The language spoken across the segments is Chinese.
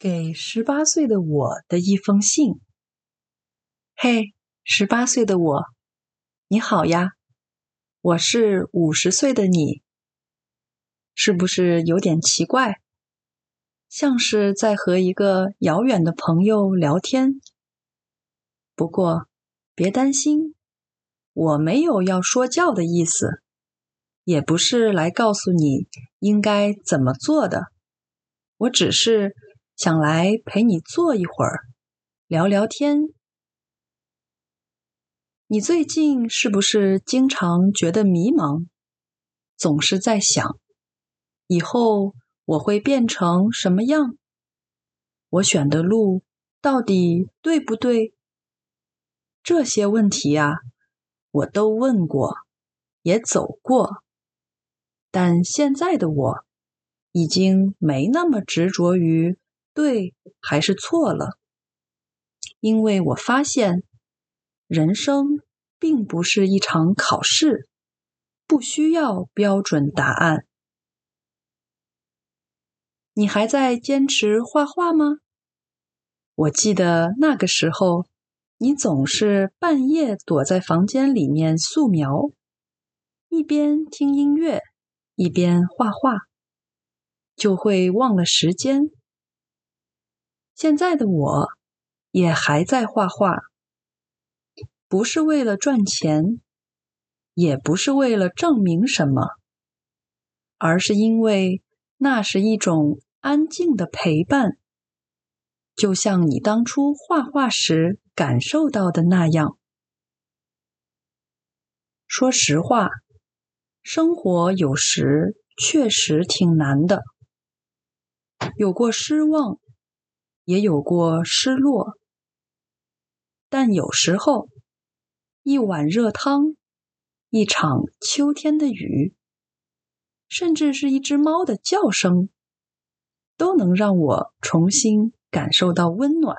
给18岁的我的一封信。嘿，18岁的我，你好呀，我是50岁的你。是不是有点奇怪？像是在和一个遥远的朋友聊天。不过，别担心，我没有要说教的意思，也不是来告诉你应该怎么做的。我只是想来陪你坐一会儿，聊聊天。你最近是不是经常觉得迷茫？总是在想，以后我会变成什么样？我选的路到底对不对？这些问题啊，我都问过，也走过。但现在的我已经没那么执着于对还是错了，因为我发现人生并不是一场考试，不需要标准答案。你还在坚持画画吗？我记得那个时候，你总是半夜躲在房间里面素描，一边听音乐，一边画画，就会忘了时间。现在的我也还在画画，不是为了赚钱，也不是为了证明什么，而是因为那是一种安静的陪伴，就像你当初画画时感受到的那样。说实话，生活有时确实挺难的，有过失望，也有过失落，但有时候，一碗热汤，一场秋天的雨，甚至是一只猫的叫声，都能让我重新感受到温暖。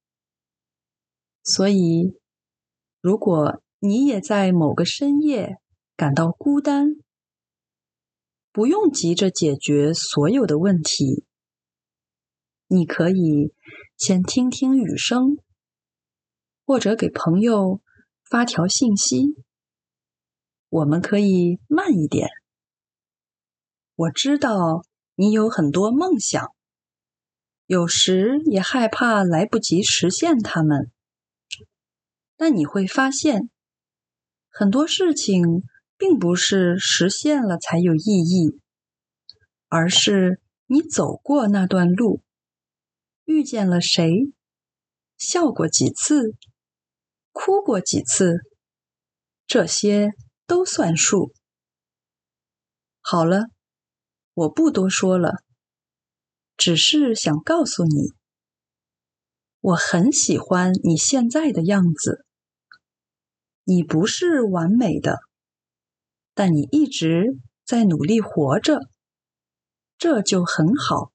所以，如果你也在某个深夜感到孤单，不用急着解决所有的问题，你可以先听听雨声，或者给朋友发条信息。我们可以慢一点。我知道你有很多梦想，有时也害怕来不及实现它们。但你会发现，很多事情并不是实现了才有意义，而是你走过那段路，遇见了谁，笑过几次，哭过几次，这些都算数。好了，我不多说了，只是想告诉你，我很喜欢你现在的样子。你不是完美的，但你一直在努力活着，这就很好。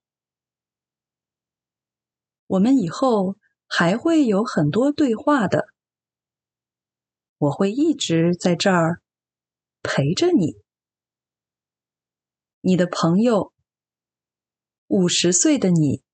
我们以后还会有很多对话的，我会一直在这儿陪着你。你的朋友，50岁的你。